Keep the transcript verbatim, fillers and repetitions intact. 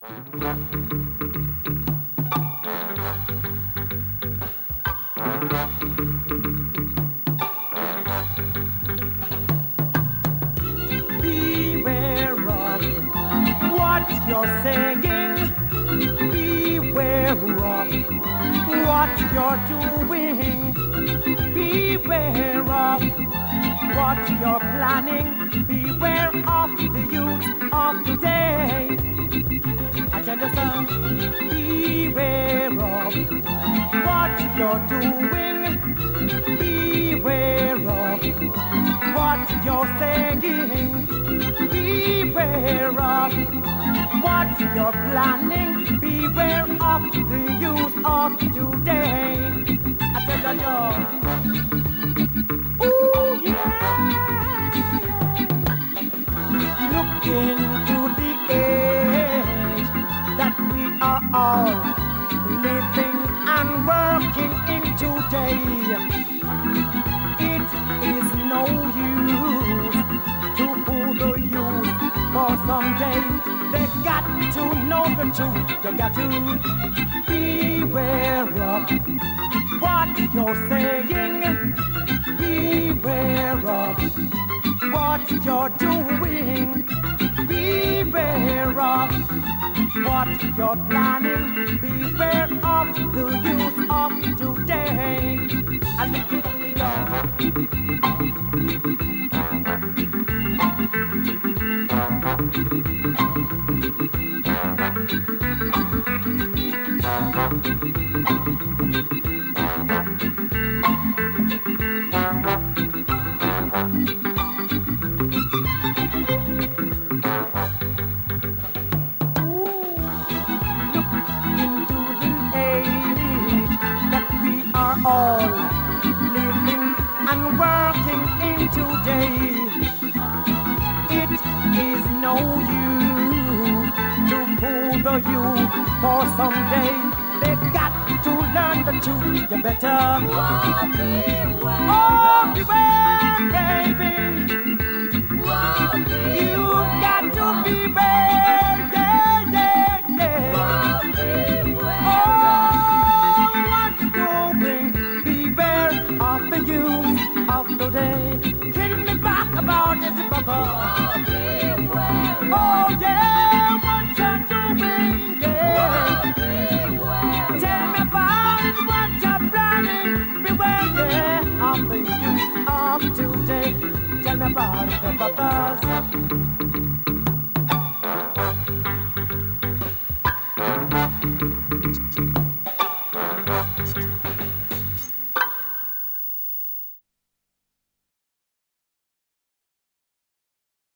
Beware of what you're saying. Beware of what you're doing. Beware of what you're planning. Beware of the youth of today. I tell you, son, beware of what you're doing. Beware of what you're saying. Beware of what you're planning. Beware of the youth of today. I tell you, John. Ooh, yeah. Look into the age that we are all living and working in today. It is no use to fool the youth, for someday they got to know the truth. You got to beware of what you're saying. Beware of what you're doing. Beware of what you're planning. Beware of the youth of today. I look at the young. All living and working in today. It is no use to fool the youth, for someday they got to learn the truth. You better walk beware, oh, beware, baby. Walk beware. You got to beware, yeah, yeah, yeah. Walk beware. Oh, of the youth of today. Tell me back about it, brother. Oh, yeah, what you're doing, yeah. Tell me about it, what you're planning. Beware, yeah, of the youth of today. Tell me about it, brothers.